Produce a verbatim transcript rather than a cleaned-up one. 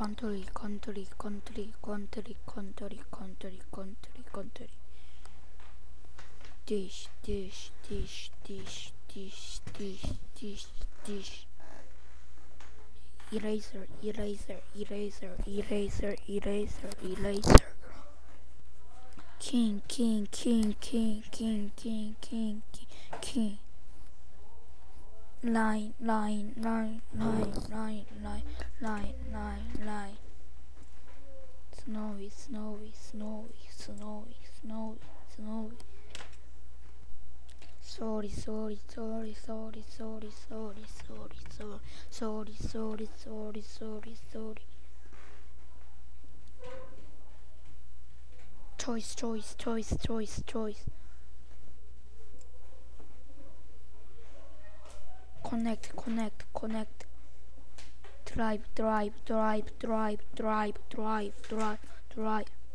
country, country, country, country, country, country, country, country. Dish, dish, dish, dish, dish, dish, dish, dish. Eraser, eraser, eraser, eraser, eraser, eraser. King, king, king, king, king, king, king, king, king. Line, line, line, line, line, line, line, line, line. Snowy, snowy, snowy, snowy, snowy, snowy. Sorry, sorry, sorry, sorry, sorry, sorry, sorry, sorry, sorry, sorry, sorry, sorry, sorry. Choice, choice, choice, choice, choice. Connect, connect, connect. Drive, drive, drive, drive, drive, drive, drive, drive.